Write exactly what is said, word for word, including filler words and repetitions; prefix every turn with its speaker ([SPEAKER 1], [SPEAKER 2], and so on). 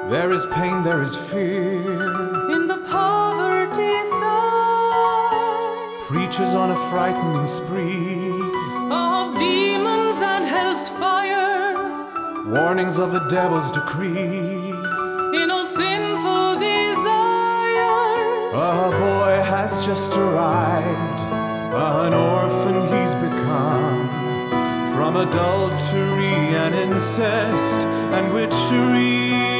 [SPEAKER 1] There is pain, there is fear
[SPEAKER 2] in the poverty side,
[SPEAKER 1] preaches on a frightening spree
[SPEAKER 2] of demons and hell's fire,
[SPEAKER 1] warnings of the devil's decree.
[SPEAKER 2] in all sinful desires.
[SPEAKER 1] A boy has just arrived, an orphan he's become, from adultery and incest and witchery.